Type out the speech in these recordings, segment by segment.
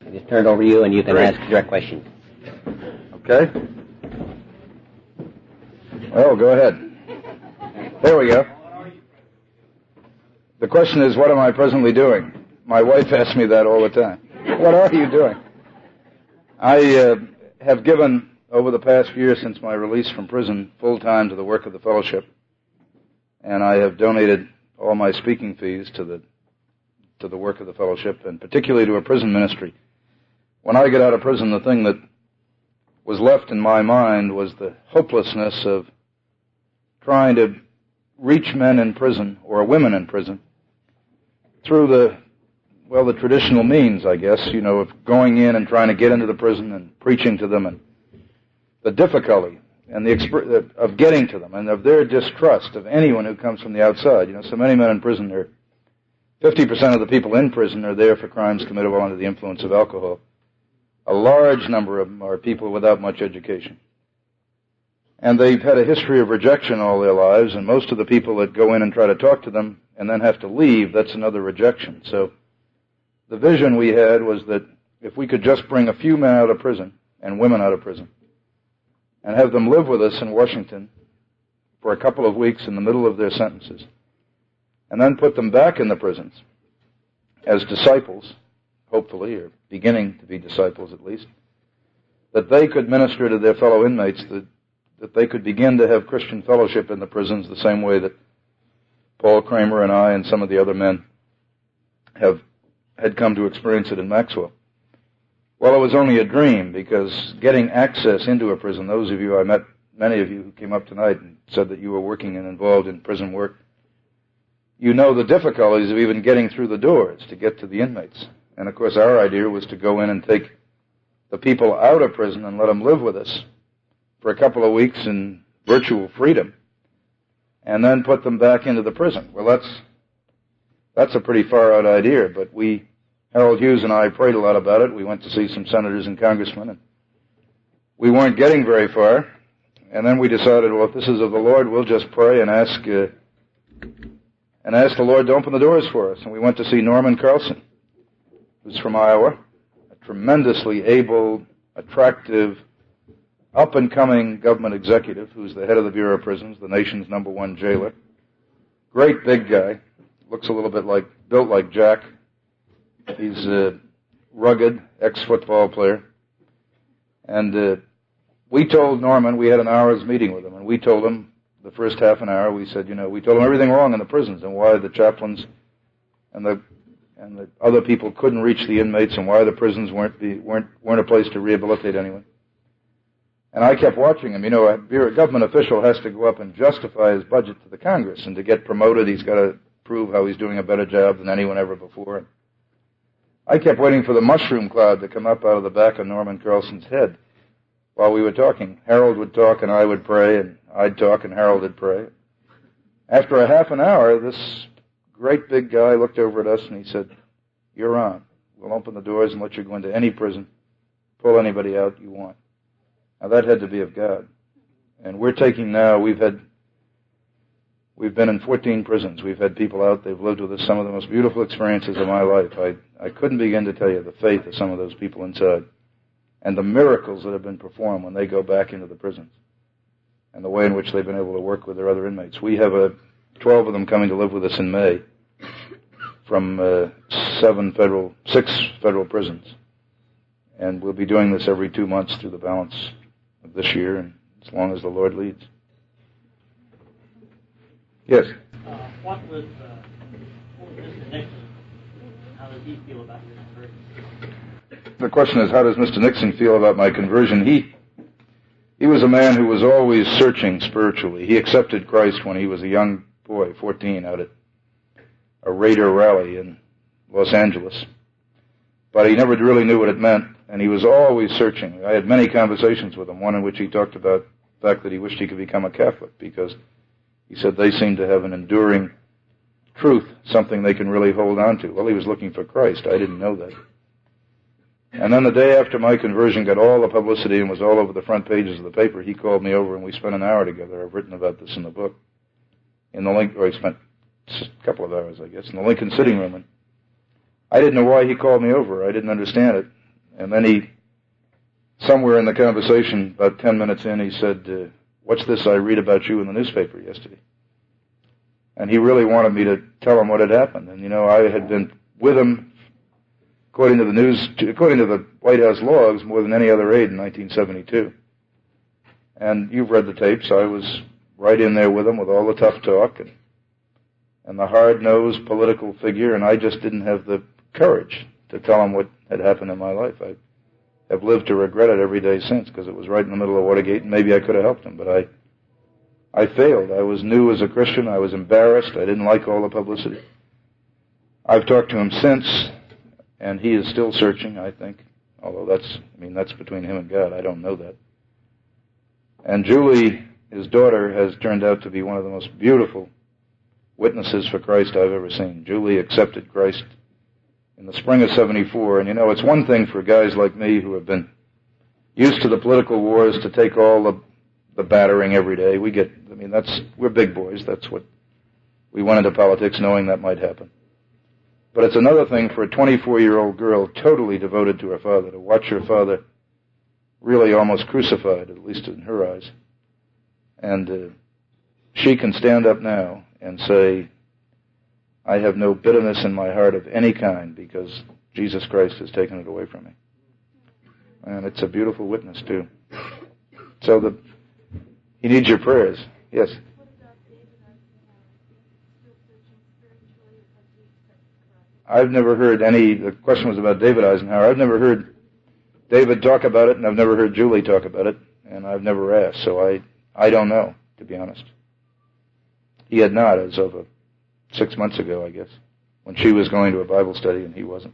I just turn it over to you, and you can ask direct questions. Okay. Well, go ahead. There we go. The question is, what am I presently doing? My wife asks me that all the time. What are you doing? I have given, over the past year since my release from prison, full time to the work of the fellowship, and I have donated all my speaking fees to the work of the fellowship, and particularly to a prison ministry. When I get out of prison, the thing that was left in my mind was the hopelessness of trying to reach men in prison, or women in prison, through the traditional means, I guess, of going in and trying to get into the prison and preaching to them, and the difficulty and of getting to them, and of their distrust of anyone who comes from the outside. So many men in prison, 50% of the people in prison are there for crimes committed while under the influence of alcohol. A large number of them are people without much education. And they've had a history of rejection all their lives, and most of the people that go in and try to talk to them and then have to leave, that's another rejection. So the vision we had was that if we could just bring a few men out of prison, and women out of prison, and have them live with us in Washington for a couple of weeks in the middle of their sentences, and then put them back in the prisons as disciples, hopefully, or beginning to be disciples at least, that they could minister to their fellow inmates, that they could begin to have Christian fellowship in the prisons the same way that Paul Kramer and I and some of the other men had come to experience it in Maxwell. Well, it was only a dream, because getting access into a prison, those of you I met, many of you who came up tonight and said that you were working and involved in prison work, you know the difficulties of even getting through the doors to get to the inmates. And of course our idea was to go in and take the people out of prison and let them live with us for a couple of weeks in virtual freedom, and then put them back into the prison. Well, that's a pretty far out idea, but Harold Hughes and I prayed a lot about it. We went to see some senators and congressmen, and we weren't getting very far. And then we decided, well, if this is of the Lord, we'll just pray and ask the Lord to open the doors for us. And we went to see Norman Carlson, who's from Iowa, a tremendously able, attractive, up-and-coming government executive who's the head of the Bureau of Prisons, the nation's #1 jailer. Great big guy. Looks a little bit built like Jack. He's a rugged ex-football player. And we told Norman, we had an hour's meeting with him, and we told him the first half an hour, we said, we told him everything wrong in the prisons and why the chaplains and the other people couldn't reach the inmates, and why the prisons weren't a place to rehabilitate anyone. And I kept watching him. A government official has to go up and justify his budget to the Congress, and to get promoted, he's got to prove how he's doing a better job than anyone ever before. I kept waiting for the mushroom cloud to come up out of the back of Norman Carlson's head while we were talking. Harold would talk and I would pray, and I'd talk and Harold would pray. After a half an hour, this great big guy looked over at us and he said, "You're on. We'll open the doors and let you go into any prison, pull anybody out you want." Now that had to be of God. And we're taking now, we've been in 14 prisons. We've had people out, they've lived with us, some of the most beautiful experiences of my life. I couldn't begin to tell you the faith of some of those people inside, and the miracles that have been performed when they go back into the prisons, and the way in which they've been able to work with their other inmates. We have 12 of them coming to live with us in May from 6 federal prisons. And we'll be doing this every 2 months through the balance of this year, and as long as the Lord leads. Yes? What was Mr. Nixon? How does he feel about your conversion? The question is, how does Mr. Nixon feel about my conversion? He was a man who was always searching spiritually. He accepted Christ when he was a young boy, 14, out at a Raider rally in Los Angeles. But he never really knew what it meant, and he was always searching. I had many conversations with him, one in which he talked about the fact that he wished he could become a Catholic, because he said they seem to have an enduring truth, something they can really hold on to. Well, he was looking for Christ. I didn't know that. And then the day after my conversion got all the publicity and was all over the front pages of the paper, he called me over and we spent an hour together. I've written about this in the book. He spent a couple of hours, I guess, in the Lincoln sitting room. And I didn't know why he called me over. I didn't understand it. And then somewhere in the conversation, about 10 minutes in, he said, what's this I read about you in the newspaper yesterday? And he really wanted me to tell him what had happened. And, I had been with him, according to the White House logs, more than any other aide in 1972. And you've read the tapes. I was right in there with him with all the tough talk and the hard-nosed political figure, and I just didn't have the courage to tell him what had happened in my life. I have lived to regret it every day since, because it was right in the middle of Watergate, and maybe I could have helped him, but I failed. I was new as a Christian. I was embarrassed. I didn't like all the publicity. I've talked to him since, and he is still searching, I think, although that's between him and God. I don't know that. And Julie, his daughter, has turned out to be one of the most beautiful witnesses for Christ I've ever seen. Julie accepted Christ in the spring of '74, and it's one thing for guys like me who have been used to the political wars to take all the battering every day. We're big boys. That's what we went into politics knowing that might happen. But it's another thing for a 24-year-old girl totally devoted to her father, to watch her father really almost crucified, at least in her eyes. And she can stand up now and say, I have no bitterness in my heart of any kind because Jesus Christ has taken it away from me. And it's a beautiful witness, too. So he needs your prayers. Yes? I've never heard the question was about David Eisenhower. I've never heard David talk about it, and I've never heard Julie talk about it, and I've never asked, so I don't know, to be honest. He had not, as of 6 months ago, I guess, when she was going to a Bible study and he wasn't.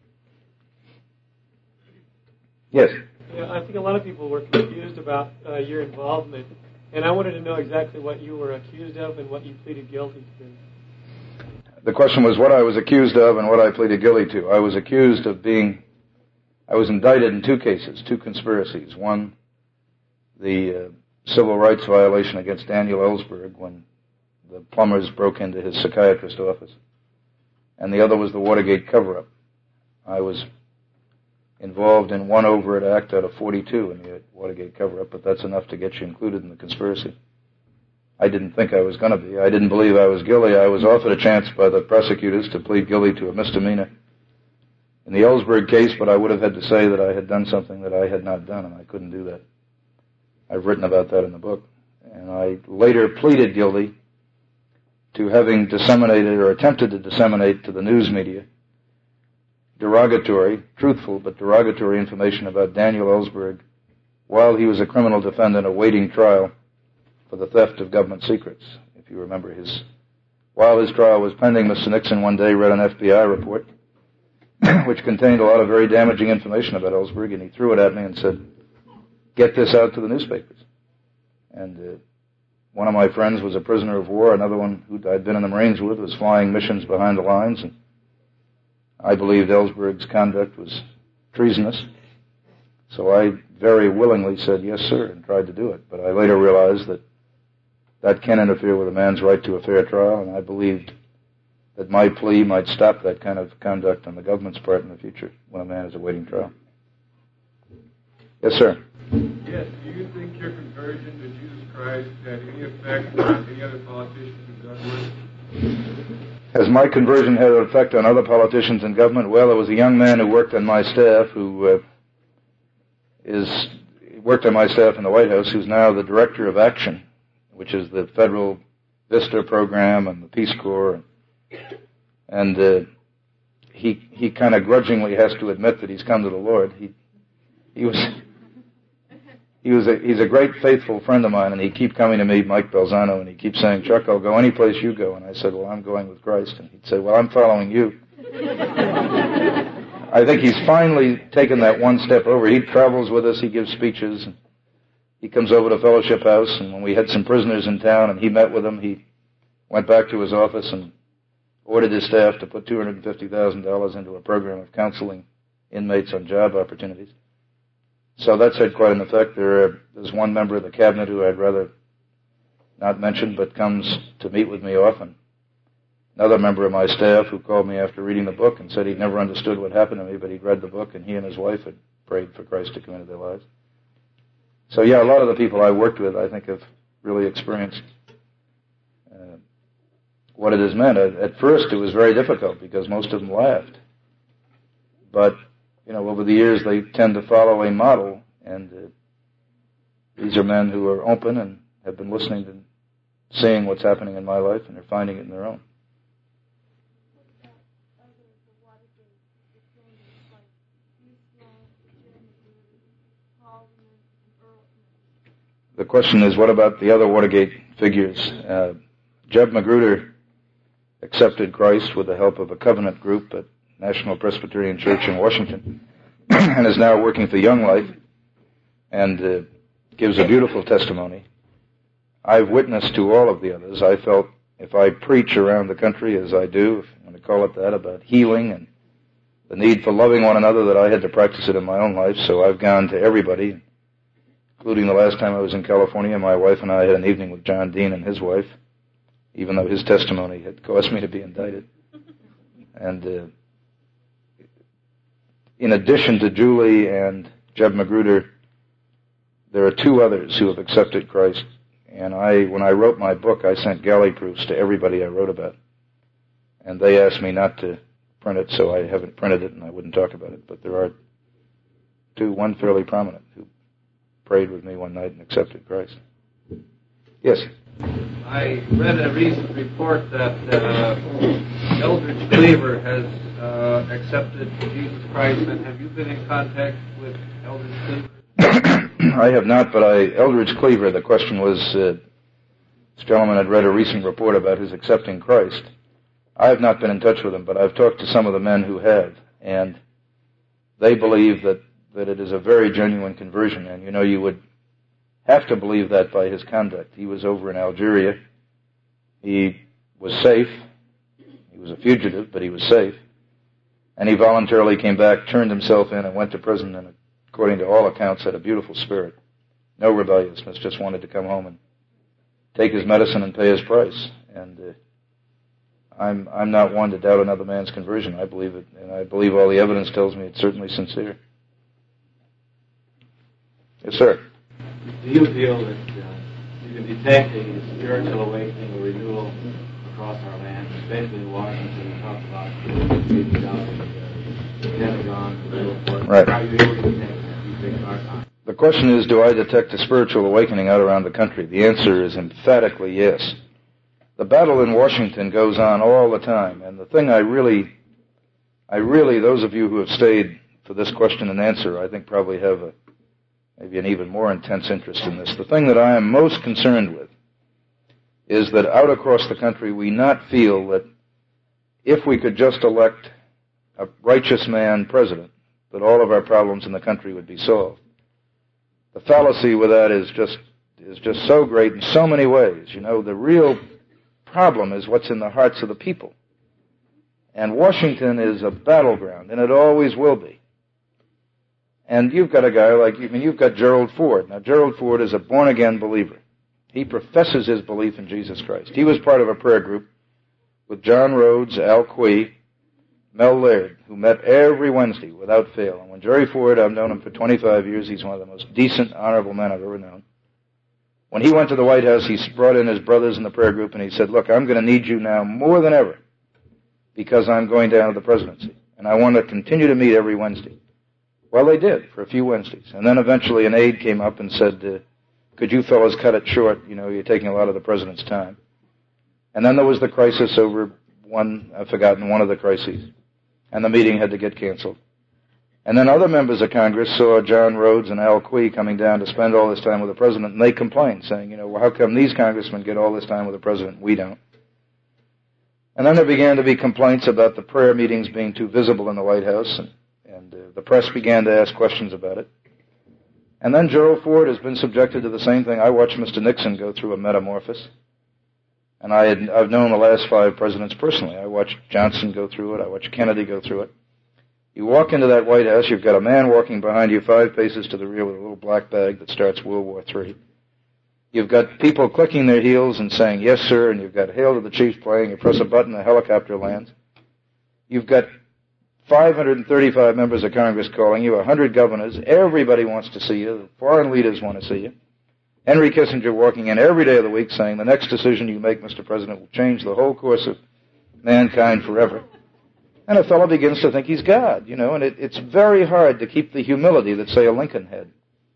Yes? Yeah, I think a lot of people were confused about your involvement, and I wanted to know exactly what you were accused of and what you pleaded guilty to. The question was what I was accused of and what I pleaded guilty to. I was indicted in 2 cases, 2 conspiracies. One, the civil rights violation against Daniel Ellsberg when the plumbers broke into his psychiatrist's office. And the other was the Watergate cover-up. I was involved in one overt act out of 42 in the Watergate cover-up, but that's enough to get you included in the conspiracy. I didn't think I was going to be. I didn't believe I was guilty. I was offered a chance by the prosecutors to plead guilty to a misdemeanor in the Ellsberg case, but I would have had to say that I had done something that I had not done, and I couldn't do that. I've written about that in the book. And I later pleaded guilty to having disseminated or attempted to disseminate to the news media derogatory, truthful but derogatory information about Daniel Ellsberg while he was a criminal defendant awaiting trial for the theft of government secrets. If you remember, while his trial was pending, Mr. Nixon one day read an FBI report which contained a lot of very damaging information about Ellsberg, and he threw it at me and said, get this out to the newspapers. And one of my friends was a prisoner of war. Another one who I'd been in the Marines with was flying missions behind the lines, and I believed Ellsberg's conduct was treasonous. So I very willingly said yes, sir, and tried to do it. But I later realized that can interfere with a man's right to a fair trial, and I believed that my plea might stop that kind of conduct on the government's part in the future when a man is awaiting trial. Yes, sir. Yes. Do you think your conversion to Jesus Christ had any effect on any other politicians in government? Has my conversion had an effect on other politicians in government? Well, there was a young man who worked on my staff who worked on my staff in the White House who's now the Director of Action, which is the federal VISTA program and the Peace Corps. And he kind of grudgingly has to admit that he's come to the Lord. He's a great faithful friend of mine, and he'd keep coming to me, Mike Belzano, and he keeps saying, Chuck, I'll go any place you go. And I said, well, I'm going with Christ. And he'd say, well, I'm following you. I think he's finally taken that one step over. He travels with us, he gives speeches, and he comes over to Fellowship House, and when we had some prisoners in town and he met with them, he went back to his office and ordered his staff to put $250,000 into a program of counseling inmates on job opportunities. So that's had quite an effect. There's one member of the cabinet who I'd rather not mention, but comes to meet with me often. Another member of my staff who called me after reading the book and said he'd never understood what happened to me, but he'd read the book, and he and his wife had prayed for Christ to come into their lives. So yeah, a lot of the people I worked with, I think, have really experienced what it has meant. At first, it was very difficult because most of them laughed. But, over the years, they tend to follow a model, and these are men who are open and have been listening and seeing what's happening in my life, and they're finding it in their own. The question is, what about the other Watergate figures? Jeb Magruder accepted Christ with the help of a covenant group at National Presbyterian Church in Washington and is now working for Young Life and gives a beautiful testimony. I've witnessed to all of the others. I felt if I preach around the country, as I do, if you want to call it that, about healing and the need for loving one another, that I had to practice it in my own life. So I've gone to everybody, including the last time I was in California. My wife and I had an evening with John Dean and his wife, even though his testimony had caused me to be indicted. And in addition to Julie and Jeb Magruder, there are two others who have accepted Christ. And when I wrote my book, I sent galley proofs to everybody I wrote about. And they asked me not to print it, so I haven't printed it and I wouldn't talk about it. But there are two, one fairly prominent, who prayed with me one night and accepted Christ. Yes? I read a recent report that Eldridge Cleaver has accepted Jesus Christ, and have you been in contact with Eldridge Cleaver? I have not, but Eldridge Cleaver, the question was, this gentleman had read a recent report about his accepting Christ. I have not been in touch with him, but I've talked to some of the men who have, and they believe that it is a very genuine conversion, and you would have to believe that by his conduct. He was over in Algeria. He was safe. He was a fugitive, but he was safe. And he voluntarily came back, turned himself in, and went to prison, and according to all accounts, had a beautiful spirit. No rebelliousness, just wanted to come home and take his medicine and pay his price. And I'm not one to doubt another man's conversion. I believe it, and I believe all the evidence tells me it's certainly sincere. Yes, sir. Do you feel that you can detect a spiritual awakening or renewal across our land, especially in Washington? You talked about the Pentagon and so forth. Right. How are you able to detect that? You think our time? The question is, do I detect a spiritual awakening out around the country? The answer is emphatically yes. The battle in Washington goes on all the time, and the thing I really, those of you who have stayed for this question and answer, I think probably have maybe an even more intense interest in this. The thing that I am most concerned with is that out across the country we not feel that if we could just elect a righteous man president, that all of our problems in the country would be solved. The fallacy with that is just so great in so many ways. The real problem is what's in the hearts of the people. And Washington is a battleground, and it always will be. And you've got a guy you've got Gerald Ford. Now, Gerald Ford is a born-again believer. He professes his belief in Jesus Christ. He was part of a prayer group with John Rhodes, Al Quee, Mel Laird, who met every Wednesday without fail. And when Jerry Ford, I've known him for 25 years, he's one of the most decent, honorable men I've ever known. When he went to the White House, he brought in his brothers in the prayer group, and he said, look, I'm going to need you now more than ever because I'm going down to the presidency, and I want to continue to meet every Wednesday. Well, they did for a few Wednesdays. And then eventually an aide came up and said, could you fellows cut it short? You're taking a lot of the president's time. And then there was the crisis over one of the crises. And the meeting had to get canceled. And then other members of Congress saw John Rhodes and Al Quee coming down to spend all this time with the president, and they complained, saying, well, how come these congressmen get all this time with the president and we don't? And then there began to be complaints about the prayer meetings being too visible in the White House, and the press began to ask questions about it. And then Gerald Ford has been subjected to the same thing. I watched Mr. Nixon go through a metamorphosis. And I've known the last 5 presidents personally. I watched Johnson go through it. I watched Kennedy go through it. You walk into that White House, you've got a man walking behind you 5 paces to the rear with a little black bag that starts World War III. You've got people clicking their heels and saying, yes, sir, and you've got Hail to the Chief playing. You press a button, a helicopter lands. You've got 535 members of Congress calling you, 100 governors. Everybody wants to see you. The foreign leaders want to see you. Henry Kissinger walking in every day of the week saying, the next decision you make, Mr. President, will change the whole course of mankind forever. And a fellow begins to think he's God, and it's very hard to keep the humility that, say, a Lincoln had.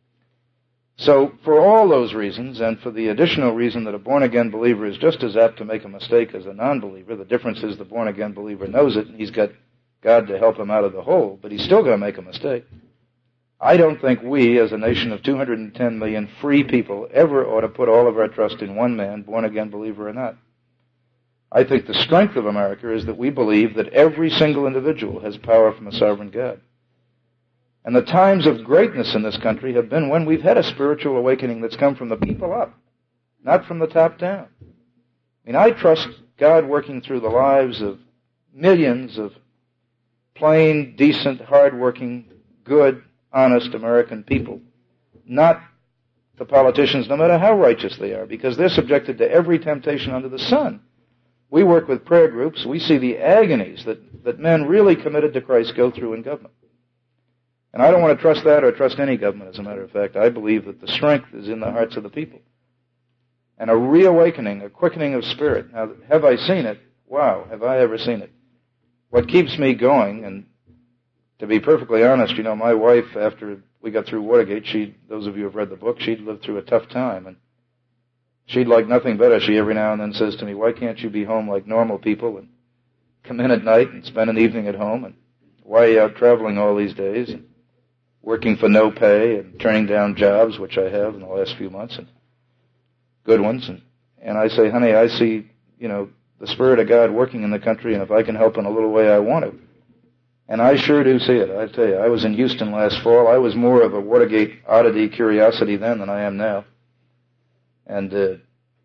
So for all those reasons, and for the additional reason that a born-again believer is just as apt to make a mistake as a non-believer, the difference is the born-again believer knows it, and he's got God to help him out of the hole, but he's still going to make a mistake. I don't think we, as a nation of 210 million free people, ever ought to put all of our trust in one man, born-again believer or not. I think the strength of America is that we believe that every single individual has power from a sovereign God. And the times of greatness in this country have been when we've had a spiritual awakening that's come from the people up, not from the top down. I trust God working through the lives of millions of plain, decent, hard-working, good, honest American people, not the politicians, no matter how righteous they are, because they're subjected to every temptation under the sun. We work with prayer groups. We see the agonies that men really committed to Christ go through in government. And I don't want to trust that or trust any government, as a matter of fact. I believe that the strength is in the hearts of the people. And a reawakening, a quickening of spirit. Now, have I seen it? Wow, have I ever seen it? What keeps me going, and to be perfectly honest, my wife, after we got through Watergate, those of you who have read the book, she'd lived through a tough time, and she'd like nothing better. She every now and then says to me, why can't you be home like normal people and come in at night and spend an evening at home? And why are you out traveling all these days and working for no pay and turning down jobs, which I have in the last few months, and good ones? And I say, honey, I see, the Spirit of God working in the country, and if I can help in a little way, I want to. And I sure do see it. I tell you, I was in Houston last fall. I was more of a Watergate oddity curiosity then than I am now. And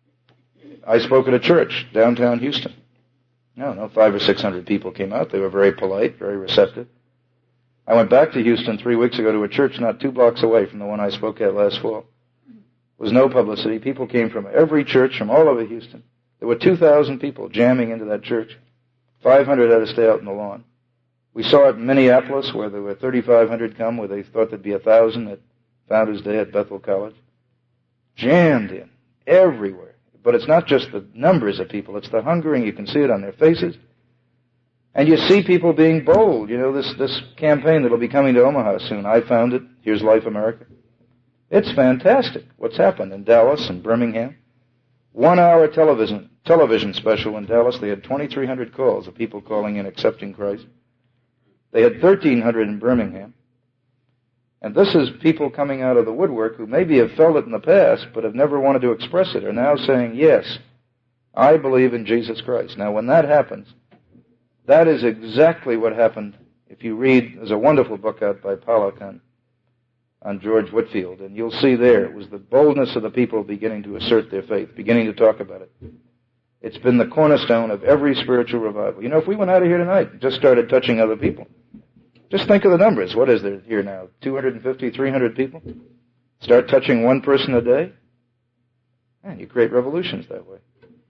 I spoke at a church downtown Houston. I don't know, 500 or 600 people came out. They were very polite, very receptive. I went back to Houston 3 weeks ago to a church not 2 blocks away from the one I spoke at last fall. There was no publicity. People came from every church from all over Houston. There were 2,000 people jamming into that church. 500 had to stay out in the lawn. We saw it in Minneapolis, where there were 3,500 come, where they thought there'd be 1,000 at Founders Day at Bethel College. Jammed in, everywhere. But it's not just the numbers of people, it's the hungering. You can see it on their faces. And you see people being bold. This campaign that'll be coming to Omaha soon. I found it. Here's Life America. It's fantastic what's happened in Dallas and Birmingham. 1 hour television special in Dallas. They had 2,300 calls of people calling in accepting Christ. They had 1,300 in Birmingham. And this is people coming out of the woodwork who maybe have felt it in the past but have never wanted to express it, are now saying, yes, I believe in Jesus Christ. Now, when that happens, that is exactly what happened. If you read, there's a wonderful book out by Pollack on George Whitefield, and you'll see there, it was the boldness of the people beginning to assert their faith, beginning to talk about it. It's been the cornerstone of every spiritual revival. If we went out of here tonight and just started touching other people, just think of the numbers. What is there here now? 250, 300 people? Start touching one person a day? Man, you create revolutions that way.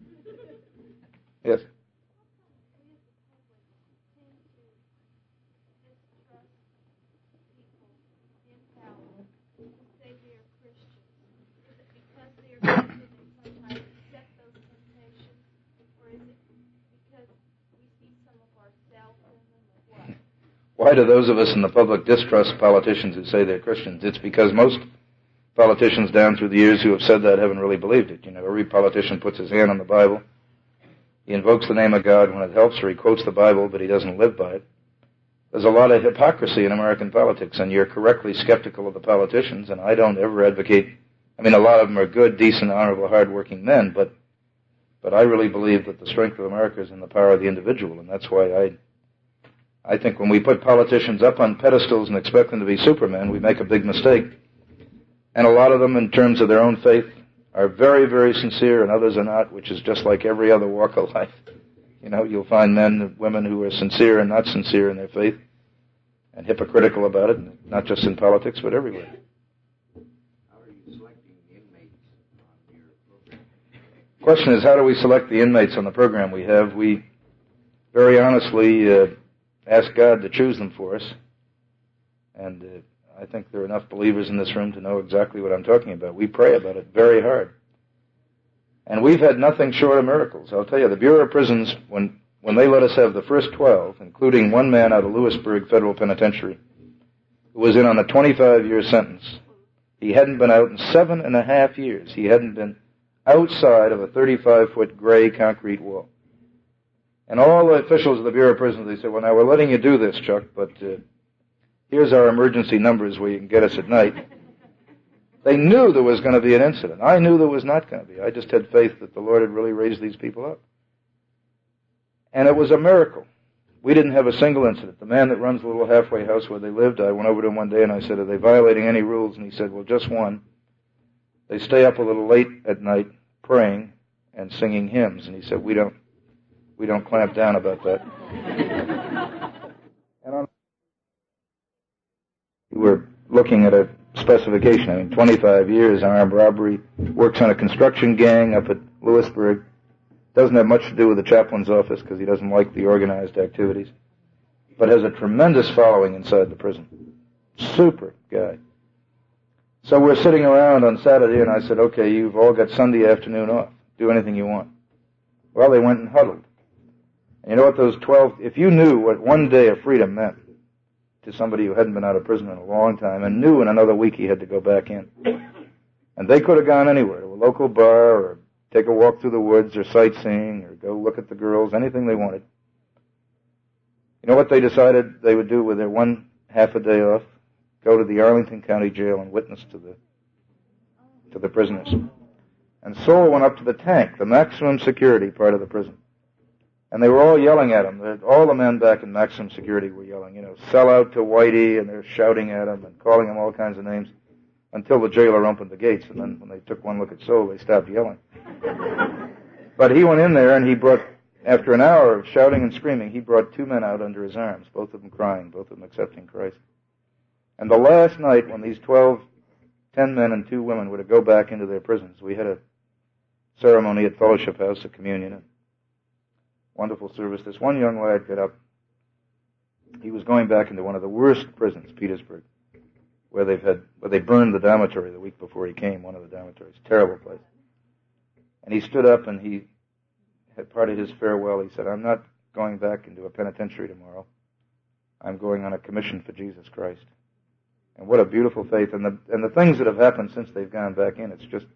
Yes? Why do those of us in the public distrust politicians who say they're Christians? It's because most politicians down through the years who have said that haven't really believed it. Every politician puts his hand on the Bible. He invokes the name of God when it helps, or he quotes the Bible, but he doesn't live by it. There's a lot of hypocrisy in American politics, and you're correctly skeptical of the politicians, and I don't ever advocate. A lot of them are good, decent, honorable, hardworking men, but I really believe that the strength of America is in the power of the individual, and that's why I think when we put politicians up on pedestals and expect them to be supermen, we make a big mistake. And a lot of them, in terms of their own faith, are very, very sincere, and others are not, which is just like every other walk of life. You'll find men and women who are sincere and not sincere in their faith, and hypocritical about it, not just in politics, but everywhere. How are you selecting the inmates on your program? The question is, how do we select the inmates on the program we have? We, very honestly, ask God to choose them for us. And I think there are enough believers in this room to know exactly what I'm talking about. We pray about it very hard. And we've had nothing short of miracles. I'll tell you, the Bureau of Prisons, when they let us have the first 12, including one man out of Lewisburg Federal Penitentiary, who was in on a 25-year sentence. He hadn't been out in 7.5 years. He hadn't been outside of a 35-foot gray concrete wall. And all the officials of the Bureau of Prisons, they said, well, now we're letting you do this, Chuck, but here's our emergency numbers where you can get us at night. They knew there was going to be an incident. I knew there was not going to be. I just had faith that the Lord had really raised these people up. And it was a miracle. We didn't have a single incident. The man that runs the little halfway house where they lived, I went over to him one day and I said, are they violating any rules? And he said, well, just one. They stay up a little late at night praying and singing hymns. And he said, we don't clamp down about that. And we're looking at a specification. I mean, 25 years, armed robbery, works on a construction gang up at Lewisburg. Doesn't have much to do with the chaplain's office because he doesn't like the organized activities, but has a tremendous following inside the prison. Super guy. So we're sitting around on Saturday, and I said, okay, you've all got Sunday afternoon off. Do anything you want. Well, they went and huddled. And you know what those 12, if you knew what one day of freedom meant to somebody who hadn't been out of prison in a long time and knew in another week he had to go back in. And they could have gone anywhere, to a local bar or take a walk through the woods or sightseeing or go look at the girls, anything they wanted. You know what they decided they would do with their one half a day off? Go to the Arlington County Jail and witness to the prisoners. And Saul went up to the tank, the maximum security part of the prison. And they were all yelling at him. All the men back in maximum security were yelling, sell out to Whitey, and they're shouting at him and calling him all kinds of names until the jailer opened the gates. And then when they took one look at Saul, they stopped yelling. But he went in there and he brought, after an hour of shouting and screaming, he brought 2 men out under his arms, both of them crying, both of them accepting Christ. And the last night when these 10 men and 2 women were to go back into their prisons, we had a ceremony at Fellowship House, a communion, wonderful service. This one young lad got up. He was going back into one of the worst prisons, Petersburg, where they burned the dormitory the week before he came, one of the dormitories. Terrible place. And he stood up and he had part of his farewell. He said, I'm not going back into a penitentiary tomorrow. I'm going on a commission for Jesus Christ. And what a beautiful faith. And the things that have happened since they've gone back in, it's just,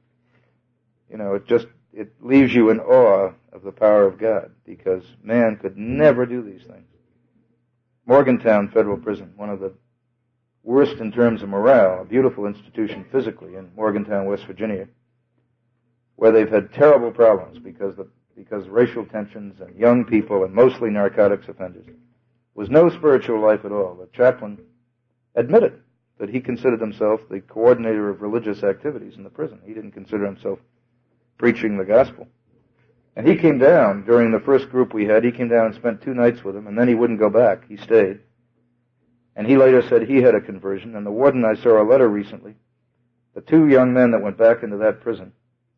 it leaves you in awe of the power of God, because man could never do these things. Morgantown Federal Prison, one of the worst in terms of morale, a beautiful institution physically in Morgantown, West Virginia, where they've had terrible problems because racial tensions and young people and mostly narcotics offenders. Was no spiritual life at all. The chaplain admitted that he considered himself the coordinator of religious activities in the prison. He didn't consider himself preaching the gospel. And he came down during the first group we had. He came down and spent 2 nights with them, and then he wouldn't go back. He stayed. And he later said he had a conversion. And the warden, I saw a letter recently. The 2 young men that went back into that prison,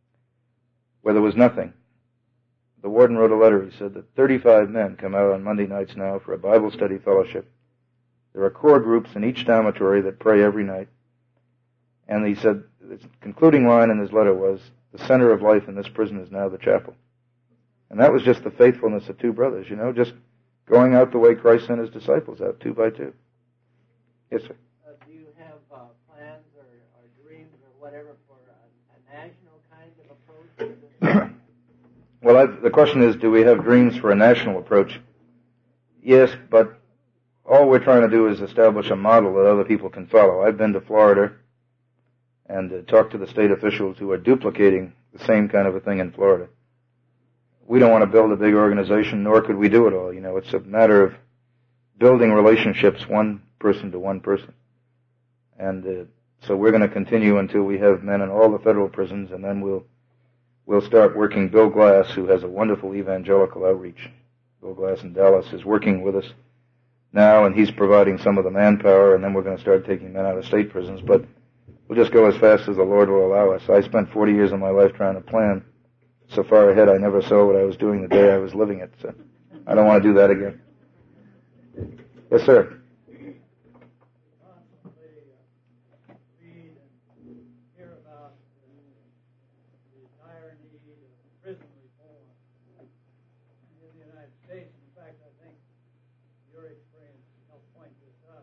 where there was nothing, the warden wrote a letter. He said that 35 men come out on Monday nights now for a Bible study fellowship. There are core groups in each dormitory that pray every night. And he said, the concluding line in his letter was, the center of life in this prison is now the chapel. And that was just the faithfulness of 2 brothers, just going out the way Christ sent his disciples out, 2 by 2. Yes, sir. Do you have plans or dreams or whatever for a national kind of approach? Well, the question is, do we have dreams for a national approach? Yes, but all we're trying to do is establish a model that other people can follow. I've been to Florida and talked to the state officials who are duplicating the same kind of a thing in Florida. We don't want to build a big organization, nor could we do it all. It's a matter of building relationships one person to one person. And so we're going to continue until we have men in all the federal prisons, and then we'll start working. Bill Glass, who has a wonderful evangelical outreach, Bill Glass in Dallas, is working with us now, and he's providing some of the manpower, and then we're going to start taking men out of state prisons. But we'll just go as fast as the Lord will allow us. I spent 40 years of my life trying to plan. So far ahead, I never saw what I was doing the day I was living it. So I don't want to do that again. Yes, sir. Constantly read and hear about the dire need of prison reform in the United States. In fact, I think your experience helped point this up.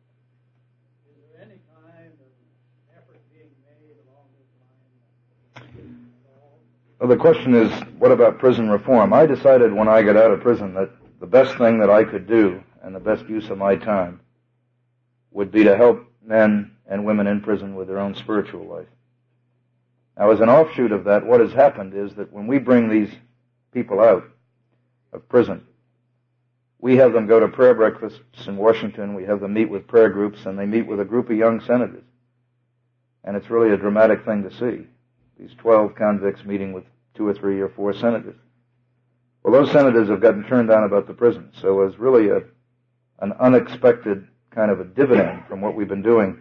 Is there any kind of effort being made along this line at all? Well, the question is, what about prison reform? I decided when I got out of prison that the best thing that I could do and the best use of my time would be to help men and women in prison with their own spiritual life. Now, as an offshoot of that, what has happened is that when we bring these people out of prison, we have them go to prayer breakfasts in Washington, we have them meet with prayer groups, and they meet with a group of young senators. And it's really a dramatic thing to see, these 12 convicts meeting with 2 or 3 or 4 senators. Well, those senators have gotten turned on about the prison, so it was really an unexpected kind of a dividend from what we've been doing.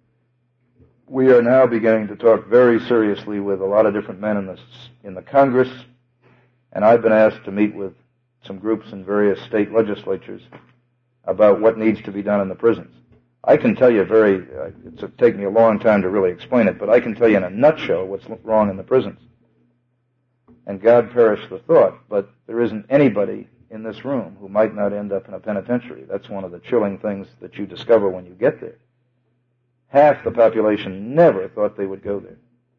We are now beginning to talk very seriously with a lot of different men in the Congress, and I've been asked to meet with some groups in various state legislatures about what needs to be done in the prisons. I can tell you it's taken me a long time to really explain it, but I can tell you in a nutshell what's wrong in the prisons. And God perish the thought, but there isn't anybody in this room who might not end up in a penitentiary. That's one of the chilling things that you discover when you get there. Half the population never thought they would go there.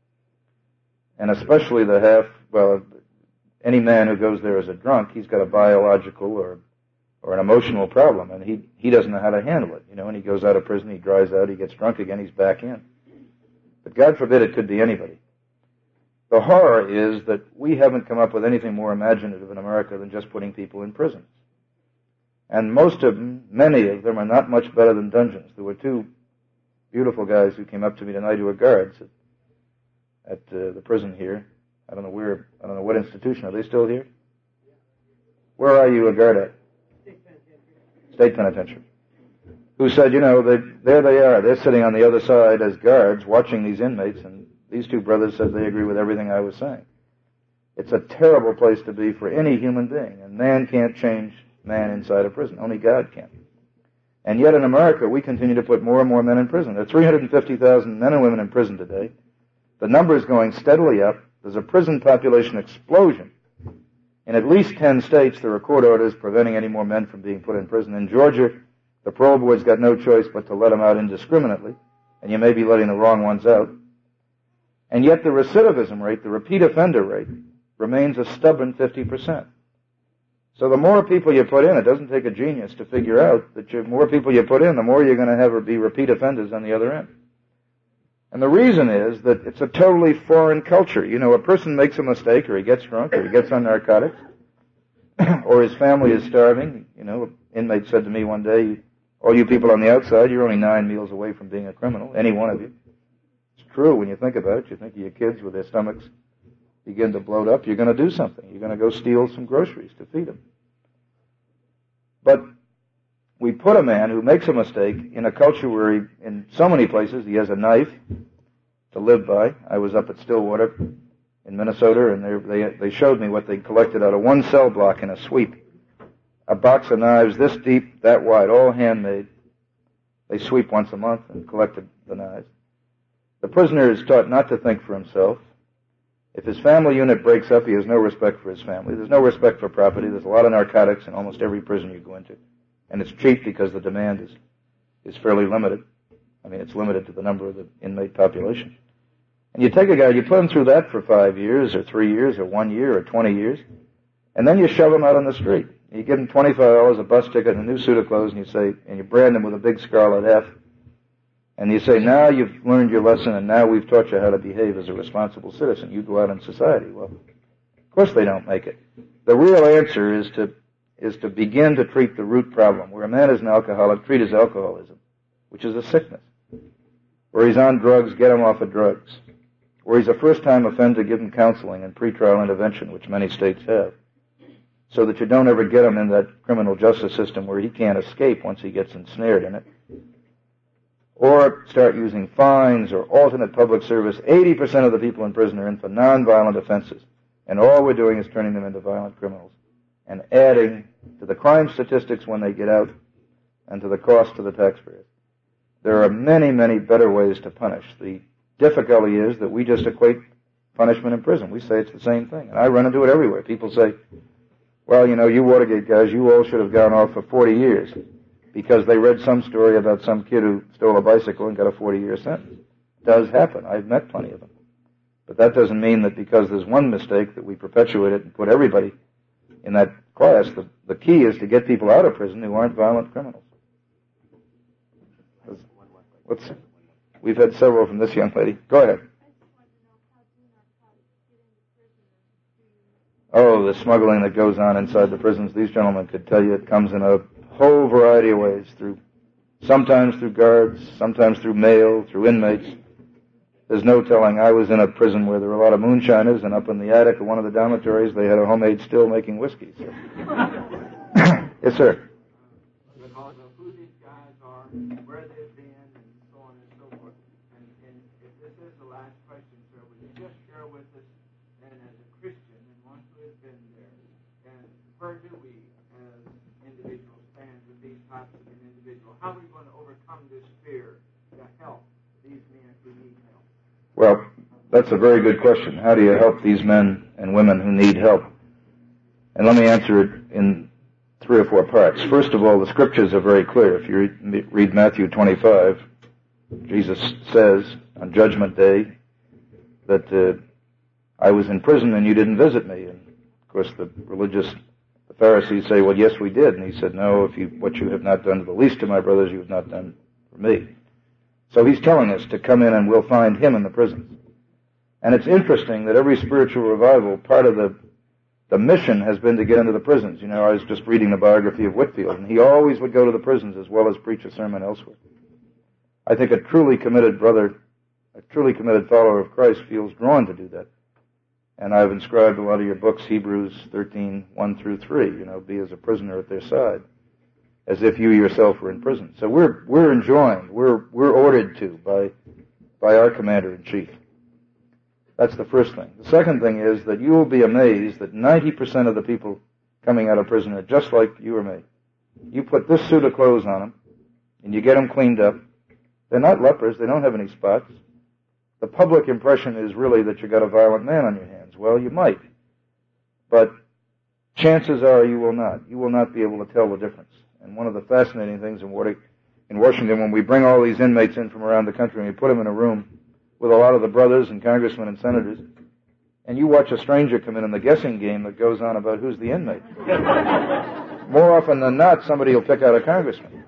And especially the half, well, any man who goes there as a drunk, he's got a biological or an emotional problem, and he doesn't know how to handle it. You know, when he goes out of prison, he dries out, he gets drunk again, he's back in. But God forbid it could be anybody. The horror is that we haven't come up with anything more imaginative in America than just putting people in prisons. And many of them are not much better than dungeons. There were 2 beautiful guys who came up to me tonight who were guards at the prison here. I don't know what institution. Are they still here? Where are you a guard at? State Penitentiary. Who said, there they are. They're sitting on the other side as guards watching these inmates, and these 2 brothers said they agree with everything I was saying. It's a terrible place to be for any human being, and man can't change man inside a prison. Only God can. And yet in America, we continue to put more and more men in prison. There are 350,000 men and women in prison today. The number is going steadily up. There's a prison population explosion. In at least 10 states, there are court orders preventing any more men from being put in prison. In Georgia, the parole board's got no choice but to let them out indiscriminately, and you may be letting the wrong ones out. And yet the recidivism rate, the repeat offender rate, remains a stubborn 50%. So the more people you put in, it doesn't take a genius to figure out that the more people you put in, the more you're going to have be repeat offenders on the other end. And the reason is that it's a totally foreign culture. A person makes a mistake, or he gets drunk, or he gets on narcotics, or his family is starving. An inmate said to me one day, all you people on the outside, you're only 9 meals away from being a criminal, any one of you. It's true when you think about it. You think of your kids with their stomachs begin to bloat up, you're going to do something. You're going to go steal some groceries to feed them. But we put a man who makes a mistake in a culture where in so many places he has a knife to live by. I was up at Stillwater in Minnesota, and they showed me what they collected out of 1 cell block in a sweep. A box of knives this deep, that wide, all handmade. They sweep once a month and collected the knives. The prisoner is taught not to think for himself. If his family unit breaks up, he has no respect for his family. There's no respect for property. There's a lot of narcotics in almost every prison you go into. And it's cheap because the demand is fairly limited. I mean, it's limited to the number of the inmate population. And you take a guy, you put him through that for 5 years or 3 years or 1 year or 20 years, and then you shove him out on the street. You give him $25, a bus ticket, and a new suit of clothes, and you brand him with a big scarlet F. And you say, now you've learned your lesson, and now we've taught you how to behave as a responsible citizen. You go out in society. Well, of course they don't make it. The real answer is to begin to treat the root problem. Where a man is an alcoholic, treat his alcoholism, which is a sickness. Where he's on drugs, get him off of drugs. Where he's a first-time offender, give him counseling and pretrial intervention, which many states have, so that you don't ever get him in that criminal justice system where he can't escape once he gets ensnared in it. Or start using fines or alternate public service. 80% of the people in prison are in for nonviolent offenses, and all we're doing is turning them into violent criminals and adding to the crime statistics when they get out and to the cost to the taxpayers. There are many, many better ways to punish. The difficulty is that we just equate punishment in prison. We say it's the same thing. And I run into it everywhere. People say, well, you know, you Watergate guys, you all should have gone off for 40 years because they read some story about some kid who stole a bicycle and got a 40-year sentence. It does happen. I've met plenty of them. But that doesn't mean that because there's one mistake that we perpetuate it and put everybody in that class. The key is to get people out of prison who aren't violent criminals. We've had several from this young lady. Go ahead. Oh, the smuggling that goes on inside the prisons. These gentlemen could tell you it comes in a whole variety of ways. Sometimes through guards, sometimes through mail, through inmates. There's no telling. I was in a prison where there were a lot of moonshiners, and up in the attic of one of the dormitories, they had a homemade still making whiskey. So. Yes, sir. Because of who these guys are, where they've been, and so on and so forth. And if this is the last question, sir, would you just share with us, and as a Christian, and one who has been there, and where do we, as individuals, stand with these types of an individual? How are we going to overcome this fear to help these men who need help? Well, that's a very good question. How do you help these men and women who need help? And let me answer it in 3 or 4 parts. First of all, the scriptures are very clear. If you read Matthew 25, Jesus says on Judgment Day that I was in prison and you didn't visit me. And, of course, the Pharisees say, well, yes, we did. And he said, no, what you have not done to the least of my brothers, you have not done for me. So he's telling us to come in and we'll find him in the prisons. And it's interesting that every spiritual revival, part of the mission has been to get into the prisons. You know, I was just reading the biography of Whitefield, and he always would go to the prisons as well as preach a sermon elsewhere. I think a truly committed brother, a truly committed follower of Christ feels drawn to do that. And I've inscribed a lot of your books, Hebrews 13, 1 through 3, you know, be as a prisoner at their side, as if you yourself were in prison. So we're enjoined, we're ordered to by our commander-in-chief. That's the first thing. The second thing is that you will be amazed that 90% of the people coming out of prison are just like you or me. You put this suit of clothes on them, and you get them cleaned up. They're not lepers. They don't have any spots. The public impression is really that you got a violent man on your hands. Well, you might. But chances are you will not. You will not be able to tell the difference. And one of the fascinating things in Washington, when we bring all these inmates in from around the country and we put them in a room with a lot of the brothers and congressmen and senators, and you watch a stranger come in the guessing game that goes on about who's the inmate. More often than not, somebody will pick out a congressman.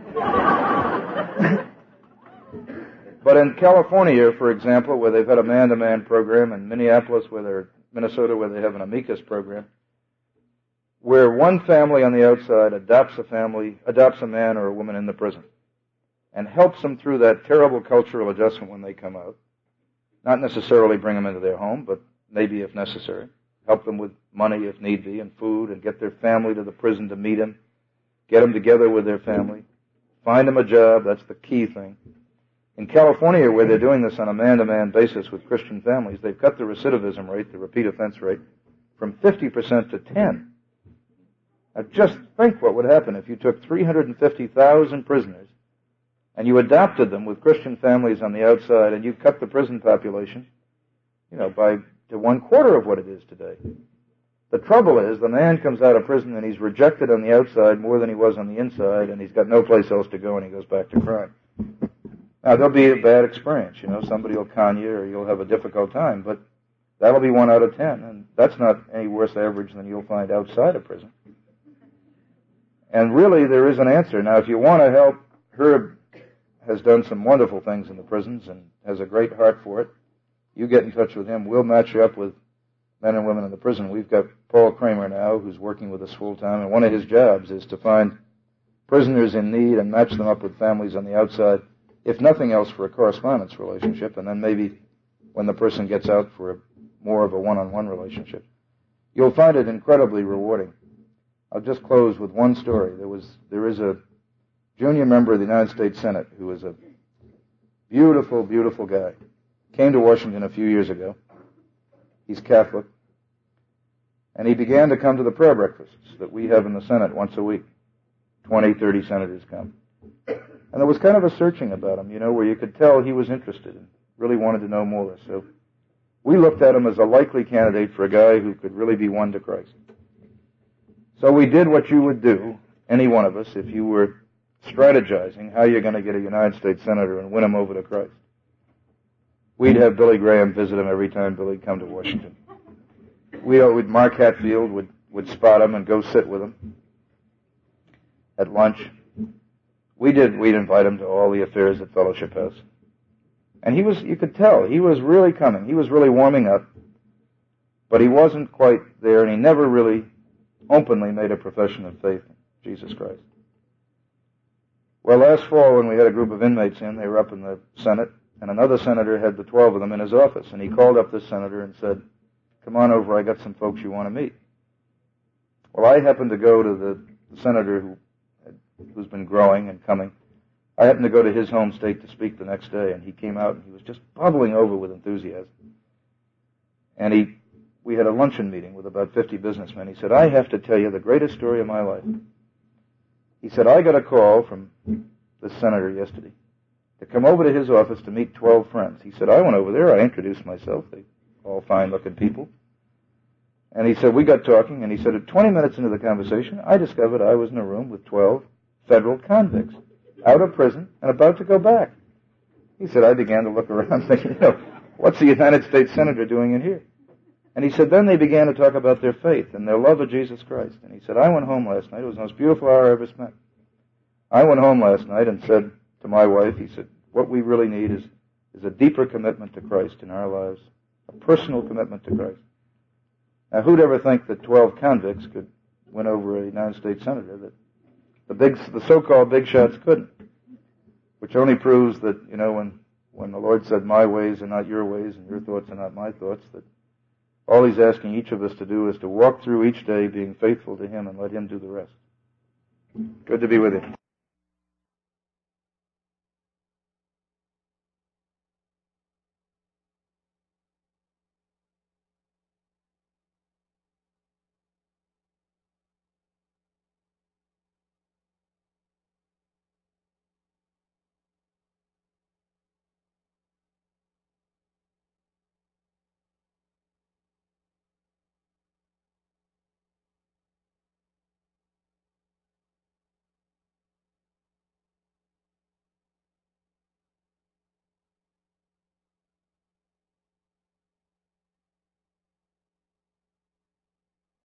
But in California, for example, where they've had a man-to-man program, in Minneapolis, Minnesota, where they have an amicus program, where one family on the outside adopts a man or a woman in the prison, and helps them through that terrible cultural adjustment when they come out. Not necessarily bring them into their home, but maybe if necessary. Help them with money if need be and food, and get their family to the prison to meet them. Get them together with their family. Find them a job. That's the key thing. In California, where they're doing this on a man-to-man basis with Christian families, they've cut the recidivism rate, the repeat offense rate, from 50% to 10%. Now just think what would happen if you took 350,000 prisoners and you adopted them with Christian families on the outside, and you cut the prison population, you know, to 1/4 of what it is today. The trouble is, the man comes out of prison and he's rejected on the outside more than he was on the inside, and he's got no place else to go, and he goes back to crime. Now, there'll be a bad experience, you know, somebody will con you, or you'll have a difficult time, but that'll be 1 out of 10, and that's not any worse average than you'll find outside of prison. And really, there is an answer. Now, if you want to help, Herb has done some wonderful things in the prisons and has a great heart for it. You get in touch with him. We'll match you up with men and women in the prison. We've got Paul Kramer now, who's working with us full time, and one of his jobs is to find prisoners in need and match them up with families on the outside, if nothing else for a correspondence relationship, and then maybe when the person gets out for more of a one-on-one relationship. You'll find it incredibly rewarding. I'll just close with one story. There is a junior member of the United States Senate who is a beautiful, beautiful guy. Came to Washington a few years ago. He's Catholic. And he began to come to the prayer breakfasts that we have in the Senate once a week. 20, 30 senators come. And there was kind of a searching about him, where you could tell he was interested and really wanted to know more. So we looked at him as a likely candidate for a guy who could really be won to Christ. So we did what you would do, any one of us, if you were strategizing how you're going to get a United States Senator and win him over to Christ. We'd have Billy Graham visit him every time Billy'd come to Washington. Mark Hatfield would spot him and go sit with him at lunch. We'd invite him to all the affairs at Fellowship House. And you could tell, he was really coming. He was really warming up. But he wasn't quite there, and he never really openly made a profession of faith in Jesus Christ. Well, last fall when we had a group of inmates in, they were up in the Senate, and another senator had the 12 of them in his office, and he called up this senator and said, "Come on over, I got some folks you want to meet." Well, I happened to go to the senator who's been growing and coming. I happened to go to his home state to speak the next day, and he came out and he was just bubbling over with enthusiasm. And we had a luncheon meeting with about 50 businessmen. He said, "I have to tell you the greatest story of my life." He said, "I got a call from this senator yesterday to come over to his office to meet 12 friends." He said, "I went over there, I introduced myself, they all fine-looking people." And he said, "We got talking," and he said, at 20 minutes into the conversation, I discovered I was in a room with 12 federal convicts, out of prison and about to go back. He said, "I began to look around thinking, what's the United States Senator doing in here?" And he said, then they began to talk about their faith and their love of Jesus Christ. And he said, "I went home last night. It was the most beautiful hour I ever spent. I went home last night and said to my wife," he said, "what we really need is a deeper commitment to Christ in our lives, a personal commitment to Christ." Now, who'd ever think that 12 convicts could win over a United States Senator, that the so-called big shots couldn't? Which only proves that, when the Lord said, "My ways are not your ways and your thoughts are not my thoughts," that all he's asking each of us to do is to walk through each day being faithful to him and let him do the rest. Good to be with you.